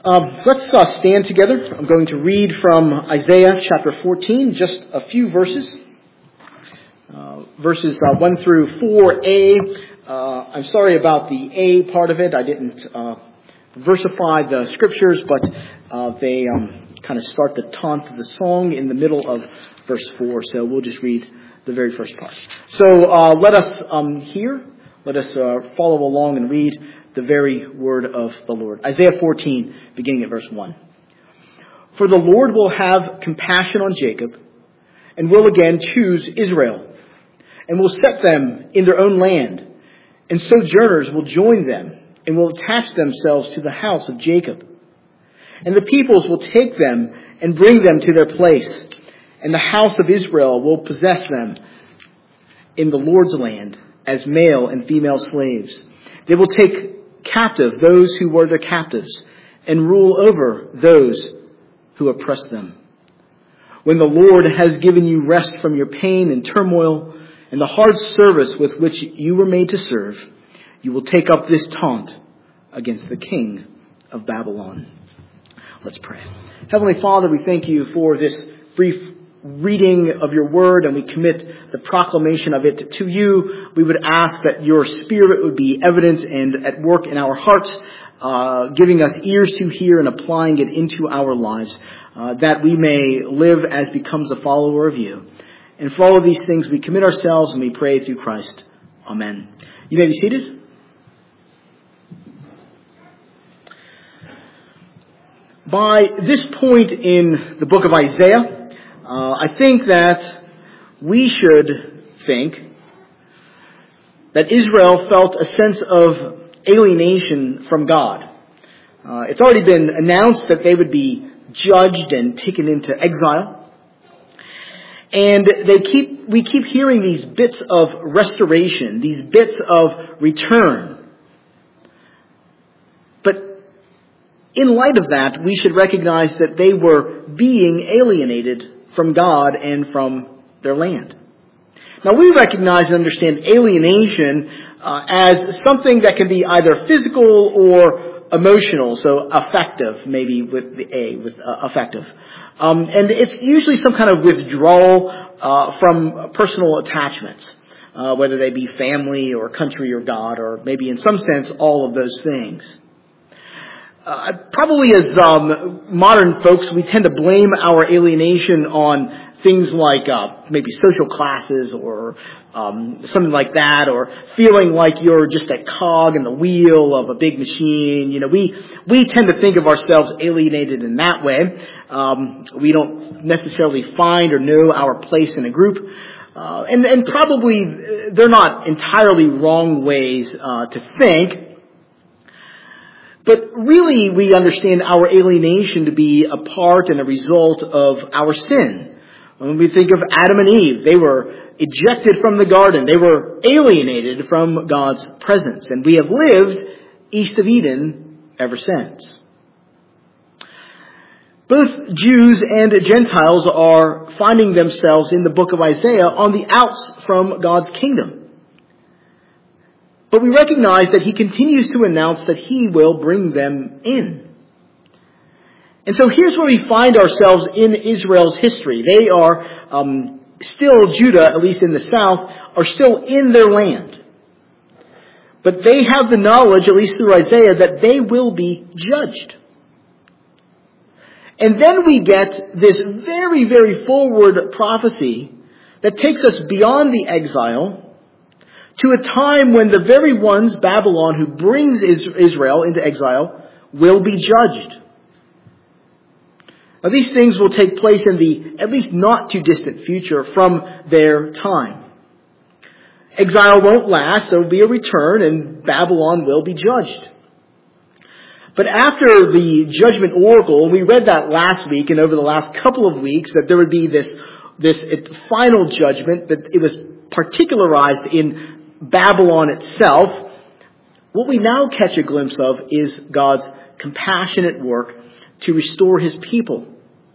Let's stand together. I'm going to read from Isaiah chapter 14, just a few verses. Verses 1 through 4a. I'm sorry about the A part of it. I didn't versify the scriptures, but they kind of start the taunt of the song in the middle of verse 4. So we'll just read the very first part. So let us hear. Let us follow along and read the very word of the Lord. Isaiah 14, beginning at verse 1. For the Lord will have compassion on Jacob, and will again choose Israel, and will set them in their own land, and sojourners will join them, and will attach themselves to the house of Jacob. And the peoples will take them and bring them to their place, and the house of Israel will possess them in the Lord's land as male and female slaves. They will take captive those who were their captives, and rule over those who oppress them. When the Lord has given you rest from your pain and turmoil, and the hard service with which you were made to serve, you will take up this taunt against the king of Babylon. Let's pray. Heavenly Father, we thank you for this brief reading of your word, and we commit the proclamation of it to you. We would ask that your Spirit would be evident and at work in our hearts, giving us ears to hear and applying it into our lives, that we may live as becomes a follower of you. And for all of these things, we commit ourselves and we pray through Christ. Amen. You may be seated. By this point in the book of Isaiah, I think that we should think that Israel felt a sense of alienation from God. It's already been announced that they would be judged and taken into exile. And we keep hearing these bits of restoration, these bits of return. But in light of that, we should recognize that they were being alienated from God and from their land. Now, we recognize and understand alienation as something that can be either physical or emotional, so affective, maybe with the A, with affective. And it's usually some kind of withdrawal from personal attachments, whether they be family or country or God, or maybe in some sense all of those things. Probably as modern folks, we tend to blame our alienation on things like maybe social classes or something like that, or feeling like you're just a cog in the wheel of a big machine. You know, we tend to think of ourselves alienated in that way. We don't necessarily find or know our place in a group. And probably they're not entirely wrong ways to think. But really, we understand our alienation to be a part and a result of our sin. When we think of Adam and Eve, they were ejected from the garden. They were alienated from God's presence. And we have lived east of Eden ever since. Both Jews and Gentiles are finding themselves in the book of Isaiah on the outs from God's kingdom. But we recognize that he continues to announce that he will bring them in. And so here's where we find ourselves in Israel's history. They are still, Judah, at least in the south, are still in their land. But they have the knowledge, at least through Isaiah, that they will be judged. And then we get this very, very forward prophecy that takes us beyond the exile to a time when the very ones, Babylon, who brings Israel into exile, will be judged. Now, these things will take place in the at least not too distant future from their time. Exile won't last. There will be a return, and Babylon will be judged. But after the judgment oracle, and we read that last week and over the last couple of weeks, that there would be this final judgment, that it was particularized in Babylon itself. What we now catch a glimpse of is God's compassionate work to restore his people.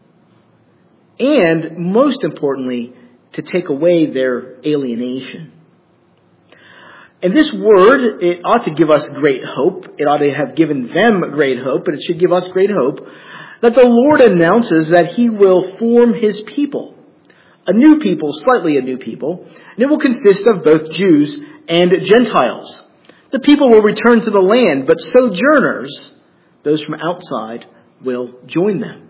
And, most importantly, to take away their alienation. And this word, it ought to give us great hope. It ought to have given them great hope, but it should give us great hope that the Lord announces that He will form His people. A new people, slightly a new people, and it will consist of both Jews and Gentiles. The people will return to the land, but sojourners, those from outside, will join them.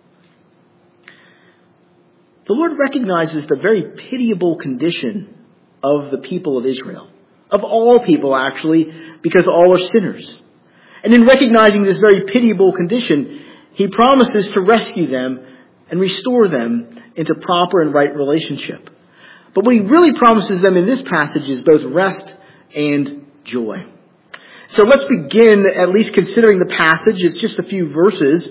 The Lord recognizes the very pitiable condition of the people of Israel. Of all people, actually, because all are sinners. And in recognizing this very pitiable condition, He promises to rescue them and restore them into proper and right relationship. But what He really promises them in this passage is both rest and joy. So let's begin at least considering the passage. It's just a few verses,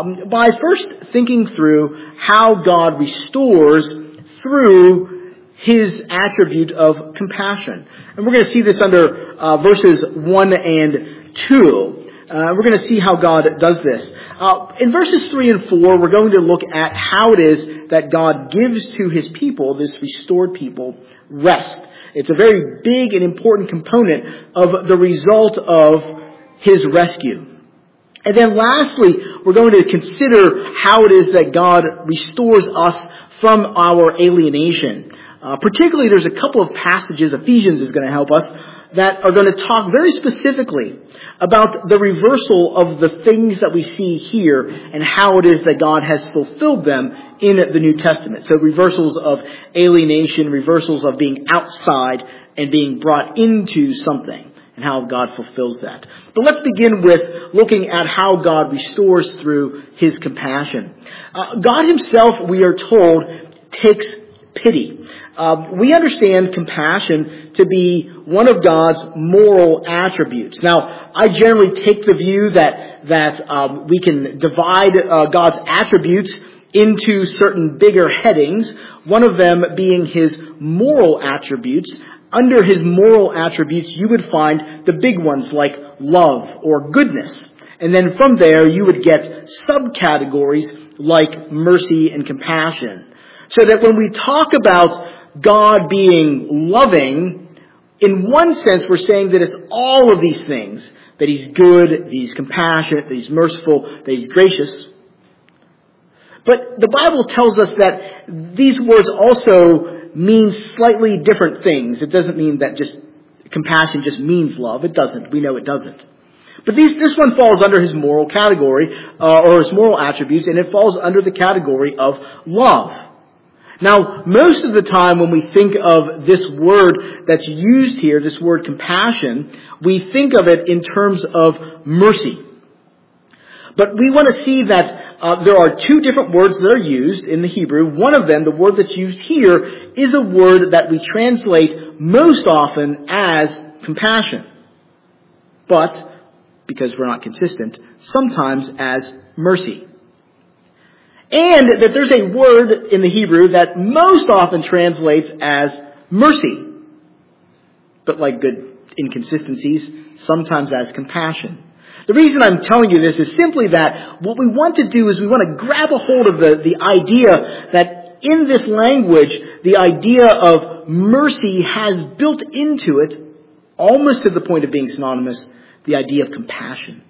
by first thinking through how God restores through His attribute of compassion. And we're going to see this under verses 1 and 2. We're going to see how God does this. In verses 3 and 4, we're going to look at how it is that God gives to His people, this restored people, rest. It's a very big and important component of the result of His rescue. And then lastly, we're going to consider how it is that God restores us from our alienation. Particularly, there's a couple of passages, Ephesians is going to help us, that are going to talk very specifically about the reversal of the things that we see here and how it is that God has fulfilled them in the New Testament. So reversals of alienation, reversals of being outside and being brought into something, and how God fulfills that. But let's begin with looking at how God restores through His compassion. God Himself, we are told, takes pity. We understand compassion to be one of God's moral attributes. Now, I generally take the view that we can divide God's attributes into certain bigger headings, one of them being His moral attributes. Under His moral attributes, you would find the big ones like love or goodness. And then from there, you would get subcategories like mercy and compassion. So that when we talk about God being loving, in one sense we're saying that it's all of these things. That He's good, that He's compassionate, that He's merciful, that He's gracious. But the Bible tells us that these words also mean slightly different things. It doesn't mean that just compassion just means love. It doesn't. We know it doesn't. But this one falls under His moral category, or His moral attributes, and it falls under the category of love. Now, most of the time when we think of this word that's used here, this word compassion, we think of it in terms of mercy. But we want to see that there are two different words that are used in the Hebrew. One of them, the word that's used here, is a word that we translate most often as compassion. But, because we're not consistent, sometimes as mercy. And that there's a word in the Hebrew that most often translates as mercy. But like good inconsistencies, sometimes as compassion. The reason I'm telling you this is simply that what we want to do is we want to grab a hold of the idea that in this language, the idea of mercy has built into it, almost to the point of being synonymous, the idea of compassion.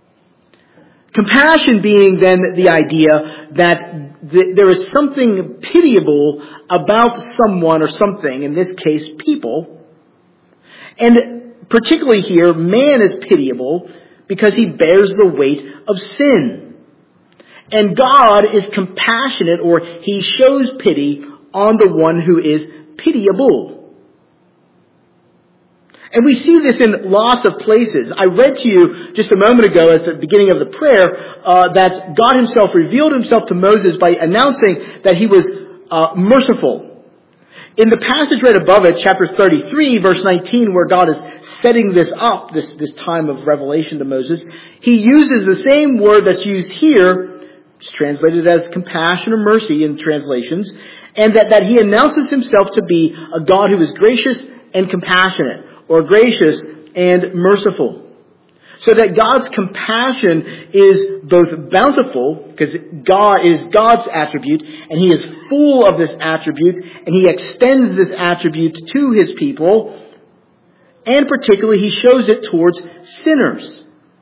Compassion being then the idea that there is something pitiable about someone or something, in this case people. And particularly here, man is pitiable because he bears the weight of sin. And God is compassionate, or He shows pity on the one who is pitiable. And we see this in lots of places. I read to you just a moment ago at the beginning of the prayer that God Himself revealed Himself to Moses by announcing that He was merciful. In the passage right above it, chapter 33, verse 19, where God is setting this up, this time of revelation to Moses, He uses the same word that's used here, it's translated as compassion or mercy in translations, and that He announces Himself to be a God who is gracious and compassionate, or gracious and merciful. So that God's compassion is both bountiful, because God is God's attribute, and He is full of this attribute, and He extends this attribute to His people. And particularly, he shows it towards sinners.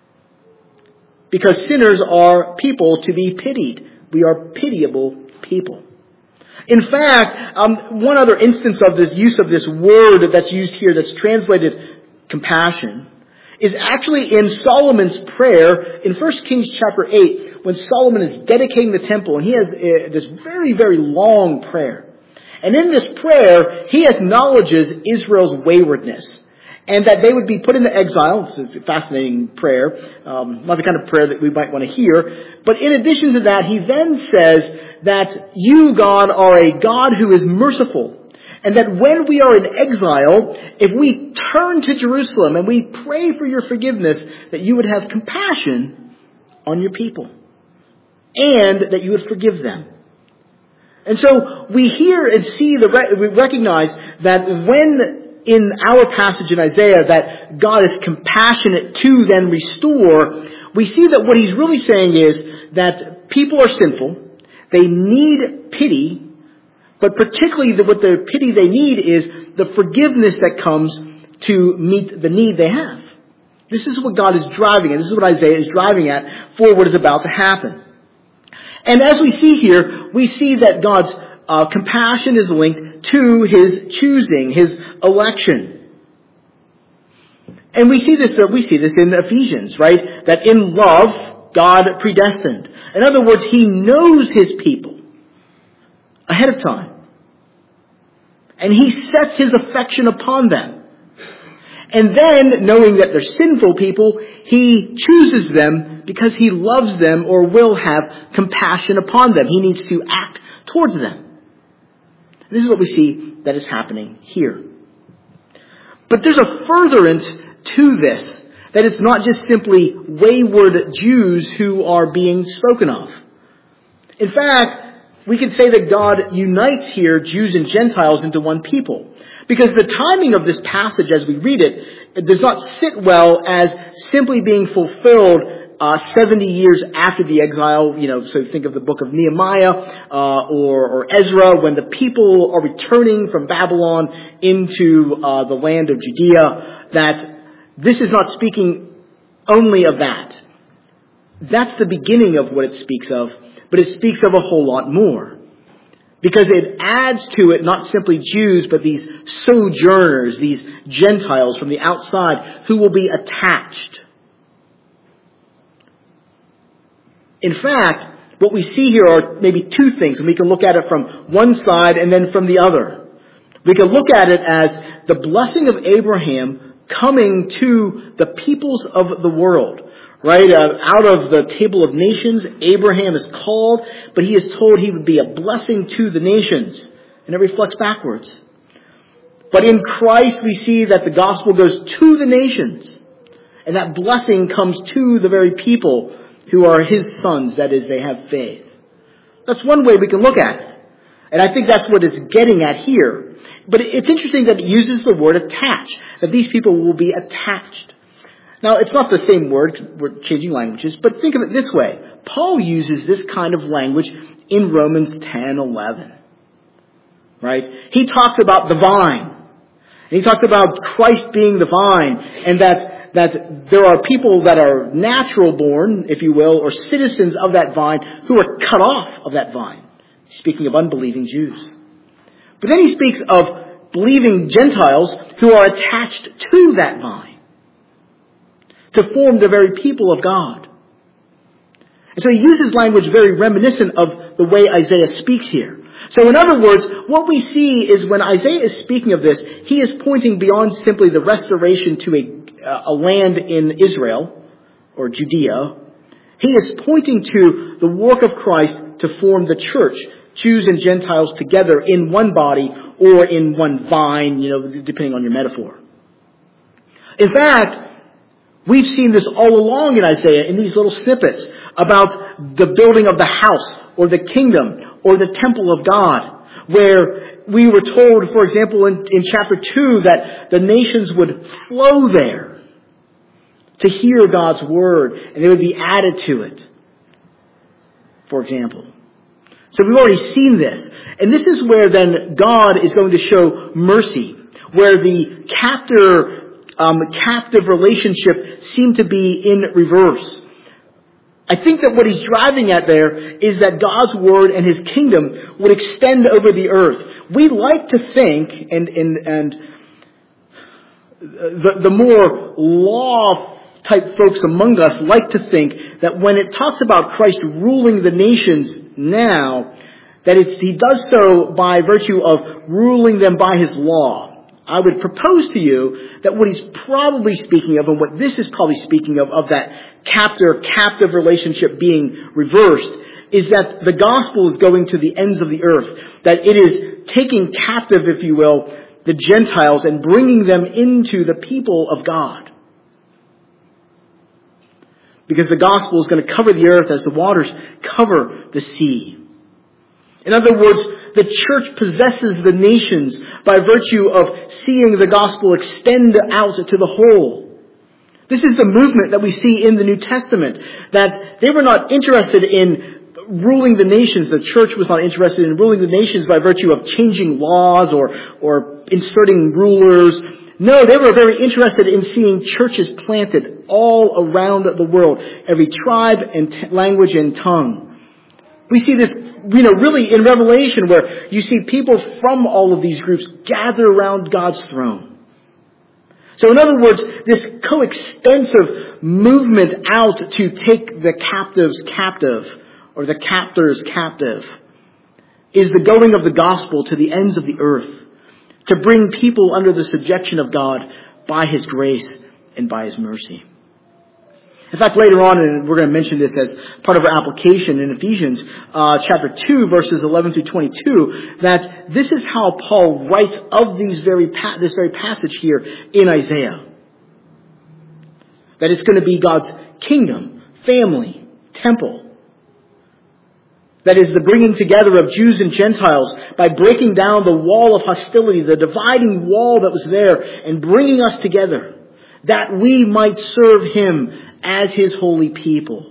Because sinners are people to be pitied. We are pitiable people. In fact, one other instance of this use of this word that's used here that's translated compassion is actually in Solomon's prayer in 1 Kings chapter 8 when Solomon is dedicating the temple, and he has this very, very long prayer. And in this prayer, he acknowledges Israel's waywardness and that they would be put into exile. This is a fascinating prayer, not the kind of prayer that we might want to hear. But in addition to that, he then says that you, God, are a God who is merciful. And that when we are in exile, if we turn to Jerusalem and we pray for your forgiveness, that you would have compassion on your people. And that you would forgive them. And so we hear and see, we recognize that when in our passage in Isaiah that God is compassionate to then restore, we see that what he's really saying is that people are sinful, they need pity, but particularly what the pity they need is the forgiveness that comes to meet the need they have. This is what God is driving at. This is what Isaiah is driving at for what is about to happen. And as we see here, we see that God's compassion is linked to his choosing, his election. And we see this in Ephesians, right? That in love, God predestined. In other words, he knows his people ahead of time. And he sets his affection upon them. And then, knowing that they're sinful people, he chooses them because he loves them or will have compassion upon them. He needs to act towards them. This is what we see that is happening here. But there's a furtherance to this, that it's not just simply wayward Jews who are being spoken of. In fact, we can say that God unites here Jews and Gentiles into one people. Because the timing of this passage as we read it does not sit well as simply being fulfilled 70 years after the exile. So think of the book of Nehemiah or Ezra, when the people are returning from Babylon into the land of Judea. That this is not speaking only of that. That's the beginning of what it speaks of, but it speaks of a whole lot more. Because it adds to it not simply Jews, but these sojourners, these Gentiles from the outside who will be attached. In fact, what we see here are maybe two things, and we can look at it from one side and then from the other. We can look at it as the blessing of Abraham coming to the peoples of the world. Right? Out of the table of nations, Abraham is called, but he is told he would be a blessing to the nations. And it reflects backwards. But in Christ we see that the gospel goes to the nations. And that blessing comes to the very people who are his sons. That is, they have faith. That's one way we can look at it. And I think that's what it's getting at here. But it's interesting that it uses the word attach. That these people will be attached. Now, it's not the same word, we're changing languages, but think of it this way. Paul uses this kind of language in Romans 10:11. Right? He talks about the vine. And he talks about Christ being the vine, and that there are people that are natural born, if you will, or citizens of that vine who are cut off of that vine. Speaking of unbelieving Jews. But then he speaks of believing Gentiles who are attached to that vine, to form the very people of God. And so he uses language very reminiscent of the way Isaiah speaks here. So in other words, what we see is when Isaiah is speaking of this, he is pointing beyond simply the restoration to a land in Israel, or Judea. He is pointing to the work of Christ to form the church, Jews and Gentiles together in one body or in one vine, depending on your metaphor. In fact, we've seen this all along in Isaiah in these little snippets about the building of the house or the kingdom or the temple of God, where we were told, for example, in chapter 2 that the nations would flow there to hear God's word and they would be added to it, for example. So we've already seen this. And this is where then God is going to show mercy, where the captor captive relationship seem to be in reverse. I think that what he's driving at there is that God's word and his kingdom would extend over the earth. We like to think, and the more law type folks among us like to think that when it talks about Christ ruling the nations now, that he does so by virtue of ruling them by his law. I would propose to you that what he's probably speaking of, and what this is probably speaking of that captive relationship being reversed, is that the gospel is going to the ends of the earth. That it is taking captive, if you will, the Gentiles and bringing them into the people of God. Because the gospel is going to cover the earth as the waters cover the sea. In other words, the church possesses the nations by virtue of seeing the gospel extend out to the whole. This is the movement that we see in the New Testament, that they were not interested in ruling the nations. The church was not interested in ruling the nations by virtue of changing laws or inserting rulers. No, they were very interested in seeing churches planted all around the world, every tribe and language and tongue. We see this, really in Revelation, where you see people from all of these groups gather around God's throne. So in other words, this coextensive movement out to take the captives captive, or the captors captive, is the going of the gospel to the ends of the earth, to bring people under the subjection of God by his grace and by his mercy. In fact, later on, and we're going to mention this as part of our application in Ephesians chapter 2, verses 11 through 22, that this is how Paul writes of this very passage here in Isaiah. That it's going to be God's kingdom, family, temple. That is the bringing together of Jews and Gentiles by breaking down the wall of hostility, the dividing wall that was there, and bringing us together, that we might serve him as his holy people.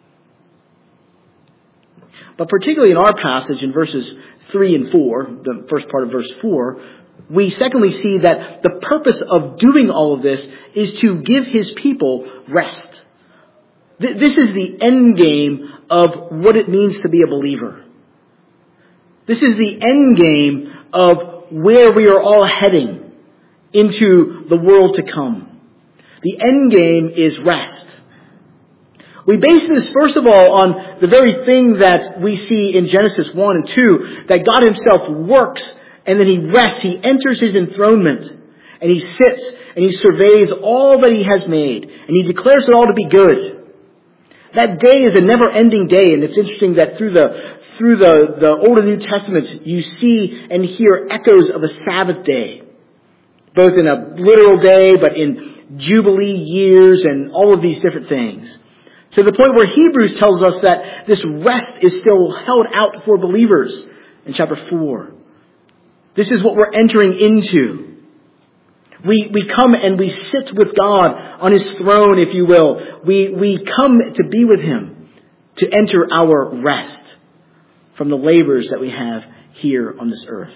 But particularly in our passage in verses 3 and 4, the first part of verse 4, we secondly see that the purpose of doing all of this is to give his people rest. This is the end game of what it means to be a believer. This is the end game of where we are all heading into the world to come. The end game is rest. We base this, first of all, on the very thing that we see in Genesis 1 and 2, that God himself works and then he rests. He enters his enthronement and he sits and he surveys all that he has made and he declares it all to be good. That day is a never-ending day, and it's interesting that through the Old and New Testaments you see and hear echoes of a Sabbath day, both in a literal day but in Jubilee years and all of these different things. To the point where Hebrews tells us that this rest is still held out for believers in chapter 4. This is what we're entering into. We come and we sit with God on his throne, if you will. We come to be with him, to enter our rest from the labors that we have here on this earth.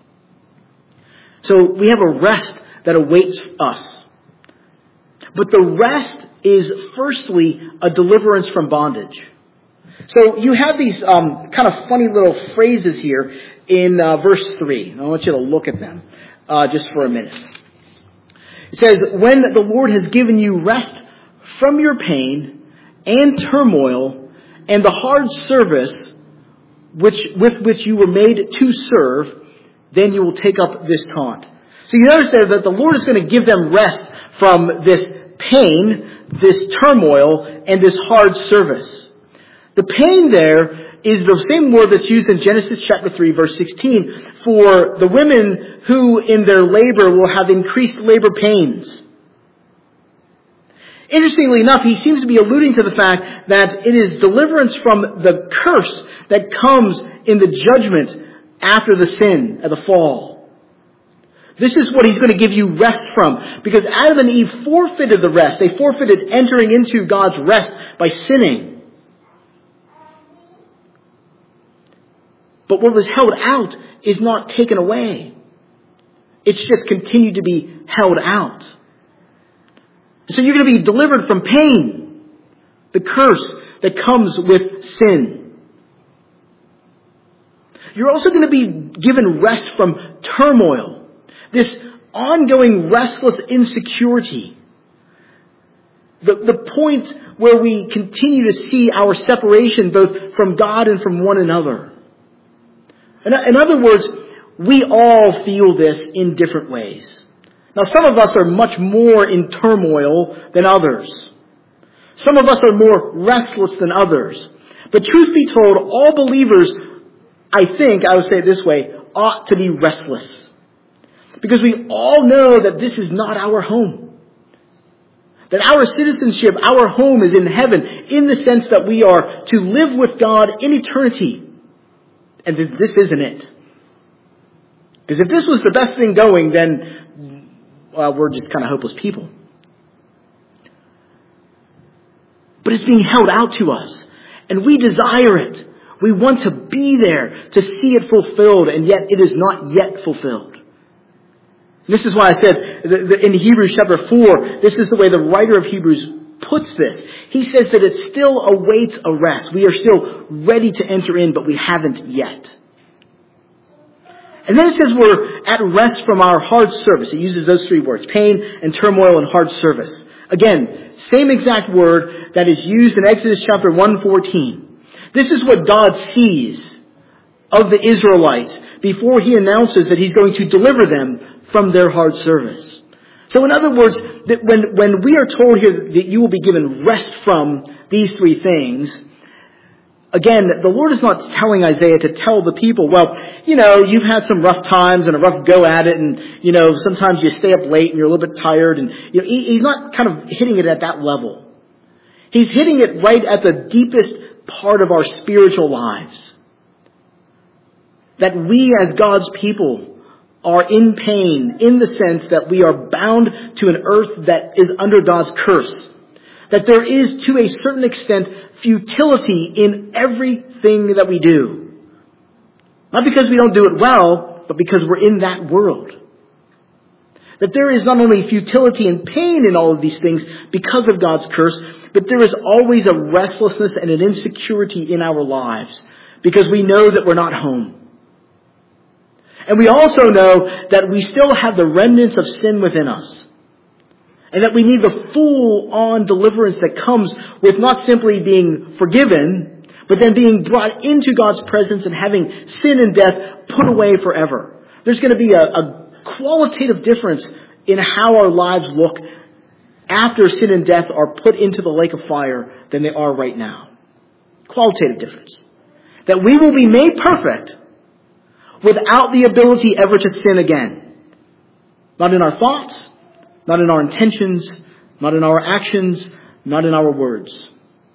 So we have a rest that awaits us. But the rest is firstly a deliverance from bondage. So you have these kind of funny little phrases here in verse 3. I want you to look at them just for a minute. It says, when the Lord has given you rest from your pain and turmoil and the hard service with which you were made to serve, then you will take up this taunt. So you notice there that the Lord is going to give them rest from this pain, this turmoil, and this hard service. The pain there is the same word that's used in Genesis chapter 3, verse 16, for the women who in their labor will have increased labor pains. Interestingly enough, he seems to be alluding to the fact that it is deliverance from the curse that comes in the judgment after the sin of the fall. This is what he's going to give you rest from, because Adam and Eve forfeited the rest. They forfeited entering into God's rest by sinning. But what was held out is not taken away. It's just continued to be held out. So you're going to be delivered from pain, the curse that comes with sin. You're also going to be given rest from turmoil, this ongoing restless insecurity. The point where we continue to see our separation both from God and from one another. In other words, we all feel this in different ways. Now, some of us are much more in turmoil than others. Some of us are more restless than others. But truth be told, all believers, I would say it this way, ought to be restless. Because we all know that this is not our home. That our citizenship, our home is in heaven, in the sense that we are to live with God in eternity. And this isn't it. Because if this was the best thing going, then we're just kind of hopeless people. But it's being held out to us. And we desire it. We want to be there to see it fulfilled, and yet it is not yet fulfilled. This is why I said in Hebrews chapter 4, this is the way the writer of Hebrews puts this. He says that it still awaits a rest. We are still ready to enter in, but we haven't yet. And then it says we're at rest from our hard service. It uses those three words, pain and turmoil and hard service. Again, same exact word that is used in Exodus chapter 1:14. This is what God sees of the Israelites before He announces that He's going to deliver them from their hard service. So in other words, that when we are told here that you will be given rest from these three things, again, the Lord is not telling Isaiah to tell the people, well, you've had some rough times and a rough go at it, and, sometimes you stay up late and you're a little bit tired, and, He's not kind of hitting it at that level. He's hitting it right at the deepest part of our spiritual lives. That we as God's people are in pain in the sense that we are bound to an earth that is under God's curse. That there is, to a certain extent, futility in everything that we do. Not because we don't do it well, but because we're in that world. That there is not only futility and pain in all of these things because of God's curse, but there is always a restlessness and an insecurity in our lives because we know that we're not home. And we also know that we still have the remnants of sin within us. And that we need the full-on deliverance that comes with not simply being forgiven, but then being brought into God's presence and having sin and death put away forever. There's going to be a qualitative difference in how our lives look after sin and death are put into the lake of fire than they are right now. Qualitative difference. That we will be made perfect without the ability ever to sin again. Not in our thoughts, not in our intentions, not in our actions, not in our words.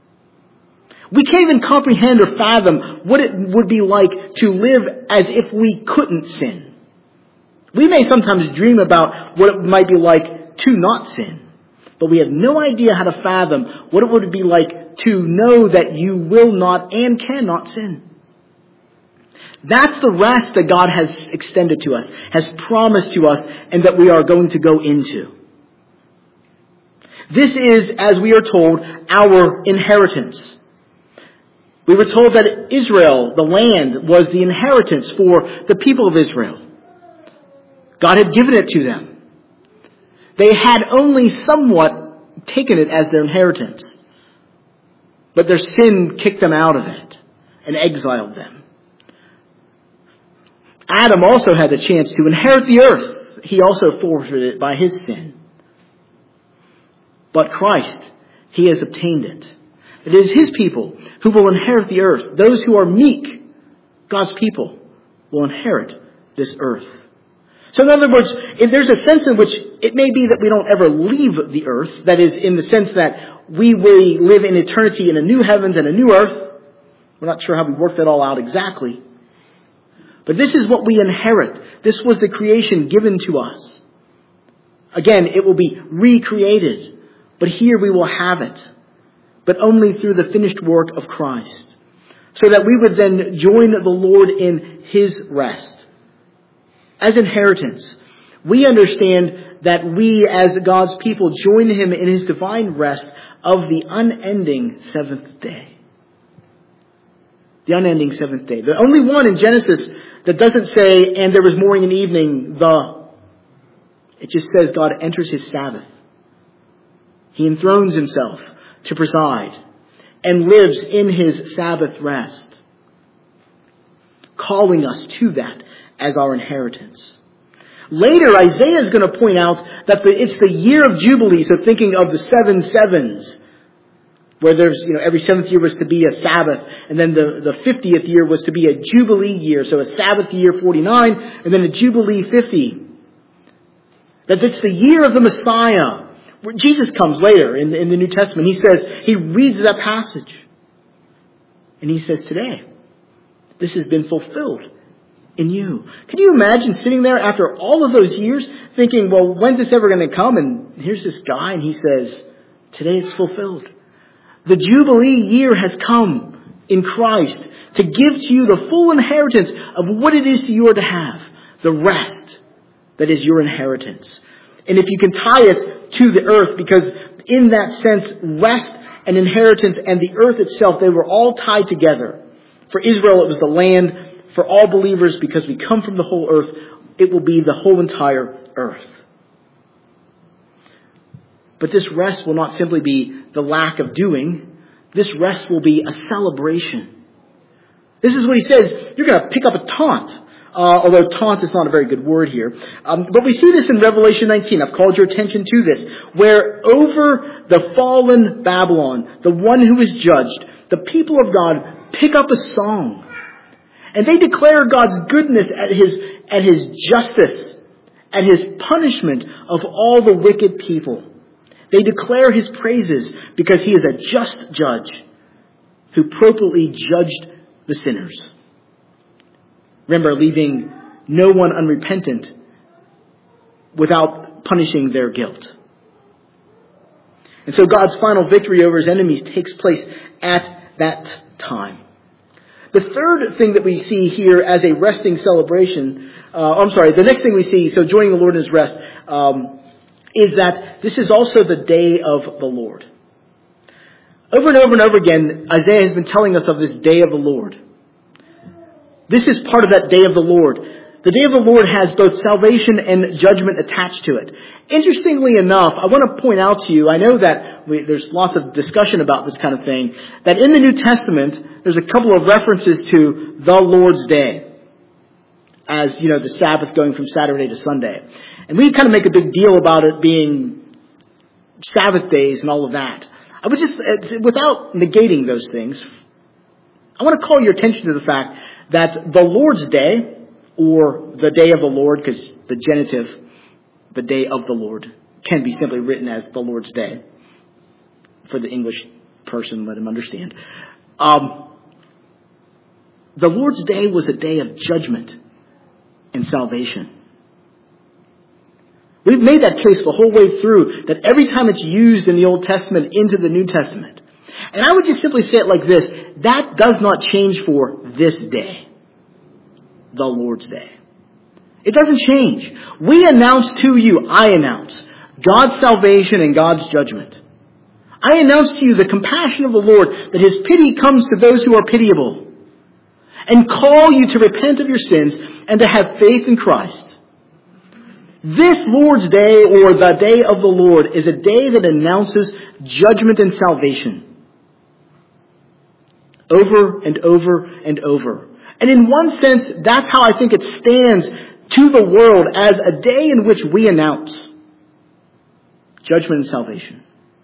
We can't even comprehend or fathom what it would be like to live as if we couldn't sin. We may sometimes dream about what it might be like to not sin, but we have no idea how to fathom what it would be like to know that you will not and cannot sin. That's the rest that God has extended to us, has promised to us, and that we are going to go into. This is, as we are told, our inheritance. We were told that Israel, the land, was the inheritance for the people of Israel. God had given it to them. They had only somewhat taken it as their inheritance. But their sin kicked them out of it and exiled them. Adam also had the chance to inherit the earth. He also forfeited it by his sin. But Christ, He has obtained it. It is His people who will inherit the earth. Those who are meek, God's people, will inherit this earth. So in other words, if there's a sense in which it may be that we don't ever leave the earth, that is in the sense that we will live in eternity in a new heavens and a new earth. We're not sure how we work that all out exactly. But this is what we inherit. This was the creation given to us. Again, it will be recreated. But here we will have it. But only through the finished work of Christ. So that we would then join the Lord in His rest. As inheritance, we understand that we as God's people join him in his divine rest of the unending seventh day. The unending seventh day. The only one in Genesis that doesn't say, and there was morning and evening, it just says God enters his Sabbath. He enthrones himself to preside and lives in his Sabbath rest, calling us to that as our inheritance. Later, Isaiah is going to point out that it's the year of Jubilee, so thinking of the 7 sevens, where there's, every seventh year was to be a Sabbath, and then the 50th year was to be a Jubilee year, so a Sabbath year 49, and then a Jubilee 50. That it's the year of the Messiah. Where Jesus comes later in the New Testament. He reads that passage. And he says, today, this has been fulfilled in you. Can you imagine sitting there after all of those years thinking, well, when's this ever going to come? And here's this guy and he says, today it's fulfilled. The Jubilee year has come in Christ to give to you the full inheritance of what it is you are to have. The rest that is your inheritance. And if you can tie it to the earth, because in that sense, rest and inheritance and the earth itself, they were all tied together. For Israel, it was the land. For all believers, because we come from the whole earth, it will be the whole entire earth. But this rest will not simply be the lack of doing. This rest will be a celebration. This is what he says. You're going to pick up a taunt. Although taunt is not a very good word here. But we see this in Revelation 19. I've called your attention to this. Where over the fallen Babylon, the one who is judged, the people of God pick up a song. And they declare God's goodness at his justice, at his punishment of all the wicked people. They declare his praises because he is a just judge who appropriately judged the sinners. Remember, leaving no one unrepentant without punishing their guilt. And so God's final victory over his enemies takes place at that time. The third thing that we see here as a resting celebration, the next thing we see, so joining the Lord in his rest, is that this is also the day of the Lord. Over and over and over again, Isaiah has been telling us of this day of the Lord. This is part of that day of the Lord. The day of the Lord has both salvation and judgment attached to it. Interestingly enough, I want to point out to you, I know that there's lots of discussion about this kind of thing, that in the New Testament, there's a couple of references to the Lord's Day. As, the Sabbath going from Saturday to Sunday. And we kind of make a big deal about it being Sabbath days and all of that. I would just, without negating those things, I want to call your attention to the fact that the Lord's Day, or the day of the Lord, because the genitive, the day of the Lord, can be simply written as the Lord's Day. For the English person, let him understand. The Lord's Day was a day of judgment and salvation. We've made that case the whole way through, that every time it's used in the Old Testament into the New Testament. And I would just simply say it like this: that does not change for this day, the Lord's Day. It doesn't change. We announce to you, I announce, God's salvation and God's judgment. I announce to you the compassion of the Lord, that his pity comes to those who are pitiable, and call you to repent of your sins and to have faith in Christ. This Lord's Day, or the day of the Lord, is a day that announces judgment and salvation. Over and over and over. And in one sense, that's how I think it stands to the world as a day in which we announce judgment and salvation.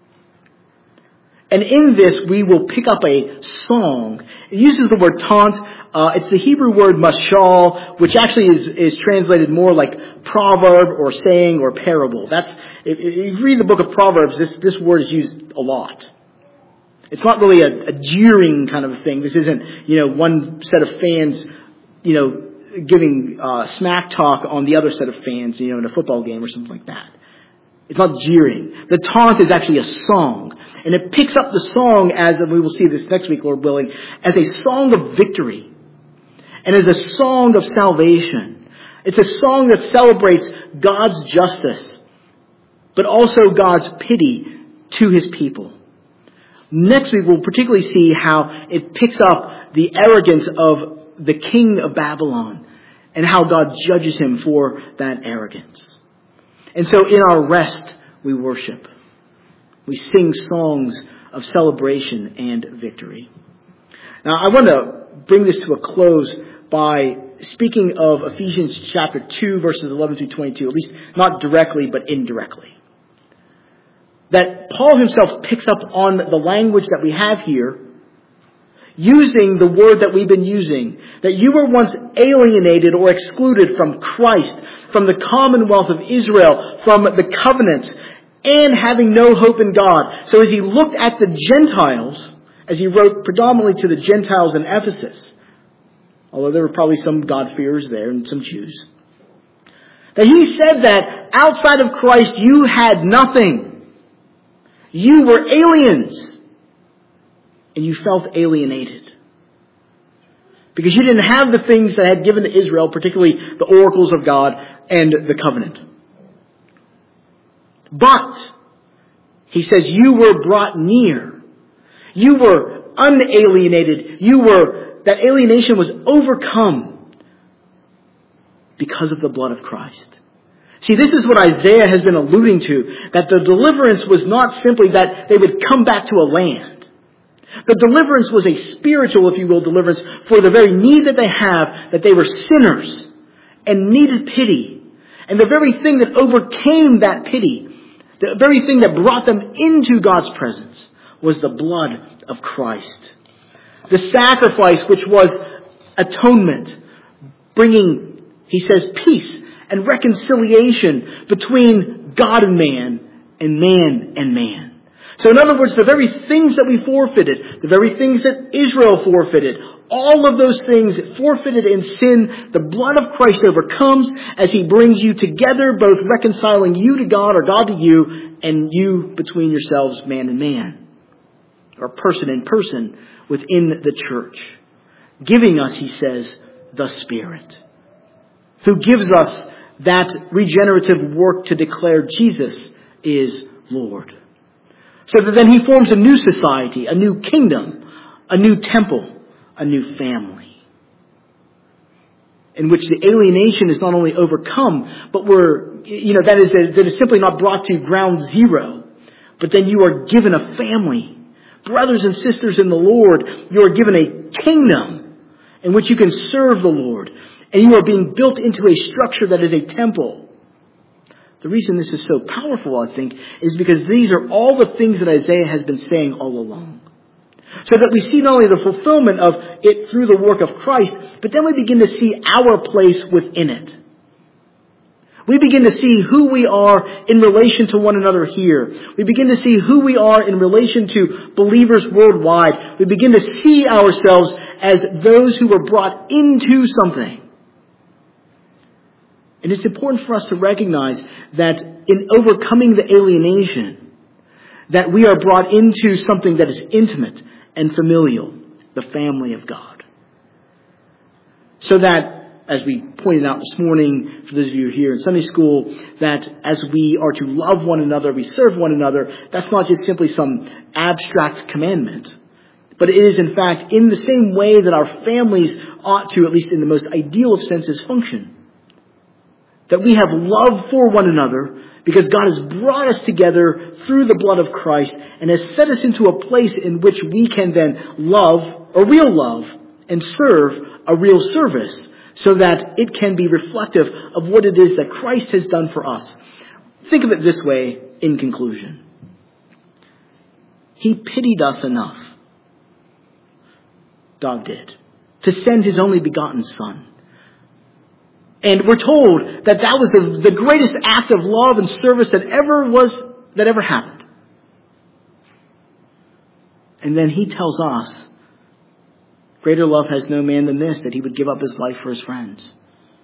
And in this, we will pick up a song. It uses the word taunt. It's the Hebrew word mashal, which actually is translated more like proverb or saying or parable. If you read the book of Proverbs, this word is used a lot. It's not really a jeering kind of a thing. This isn't, one set of fans, giving smack talk on the other set of fans, in a football game or something like that. It's not jeering. The taunt is actually a song. And it picks up the song, as we will see this next week, Lord willing, as a song of victory. And as a song of salvation. It's a song that celebrates God's justice, but also God's pity to his people. Next week, we'll particularly see how it picks up the arrogance of the king of Babylon and how God judges him for that arrogance. And so in our rest, we worship. We sing songs of celebration and victory. Now, I want to bring this to a close by speaking of Ephesians chapter 2, verses 11 through 22, at least not directly, but indirectly. That Paul himself picks up on the language that we have here, using the word that we've been using, that you were once alienated or excluded from Christ, from the commonwealth of Israel, from the covenants, and having no hope in God. So as he looked at the Gentiles, as he wrote predominantly to the Gentiles in Ephesus, although there were probably some God-fearers there and some Jews, that he said that outside of Christ you had nothing. You were aliens. And you felt alienated. Because you didn't have the things that I had given to Israel, particularly the oracles of God and the covenant. But, he says, you were brought near. You were unalienated. That alienation was overcome because of the blood of Christ. See, this is what Isaiah has been alluding to, that the deliverance was not simply that they would come back to a land. The deliverance was a spiritual, if you will, deliverance for the very need that they have, that they were sinners and needed pity. And the very thing that overcame that pity, the very thing that brought them into God's presence, was the blood of Christ. The sacrifice, which was atonement, bringing, he says, peace and reconciliation between God and man and man and man. So in other words, the very things that we forfeited, the very things that Israel forfeited, all of those things forfeited in sin, the blood of Christ overcomes as he brings you together, both reconciling you to God or God to you, and you between yourselves, man and man, or person and person within the church. Giving us, he says, the Spirit, who gives us that regenerative work to declare Jesus is Lord. So that then he forms a new society, a new kingdom, a new temple, a new family. In which the alienation is not only overcome, but that is simply not brought to ground zero. But then you are given a family. Brothers and sisters in the Lord, you are given a kingdom in which you can serve the Lord. And you are being built into a structure that is a temple. The reason this is so powerful, I think, is because these are all the things that Isaiah has been saying all along. So that we see not only the fulfillment of it through the work of Christ, but then we begin to see our place within it. We begin to see who we are in relation to one another here. We begin to see who we are in relation to believers worldwide. We begin to see ourselves as those who were brought into something. And it's important for us to recognize that in overcoming the alienation, that we are brought into something that is intimate and familial, the family of God. So that, as we pointed out this morning, for those of you here in Sunday school, that as we are to love one another, we serve one another, that's not just simply some abstract commandment, but it is in fact in the same way that our families ought to, at least in the most ideal of senses, function. That we have love for one another because God has brought us together through the blood of Christ and has set us into a place in which we can then love a real love and serve a real service so that it can be reflective of what it is that Christ has done for us. Think of it this way in conclusion. He pitied us enough, God did, to send his only begotten Son. And we're told that that was the greatest act of love and service that ever happened. And then he tells us, greater love has no man than this, that he would give up his life for his friends.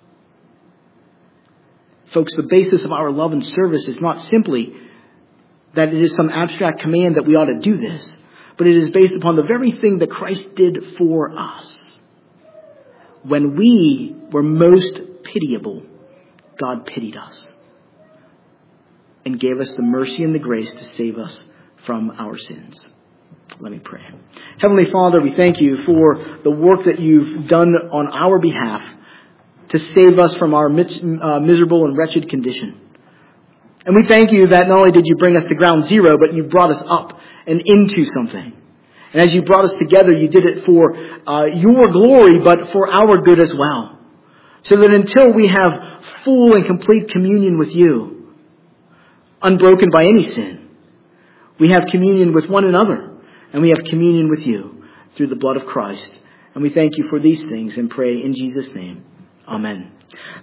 Folks, the basis of our love and service is not simply that it is some abstract command that we ought to do this, but it is based upon the very thing that Christ did for us. When we were most pitiable, God pitied us and gave us the mercy and the grace to save us from our sins. Let me pray. Heavenly Father, we thank you for the work that you've done on our behalf to save us from our miserable and wretched condition. And we thank you that not only did you bring us to ground zero, but you brought us up and into something. And as you brought us together, you did it for your glory, but for our good as well. So that until we have full and complete communion with you, unbroken by any sin, we have communion with one another, and we have communion with you through the blood of Christ. And we thank you for these things and pray in Jesus' name. Amen.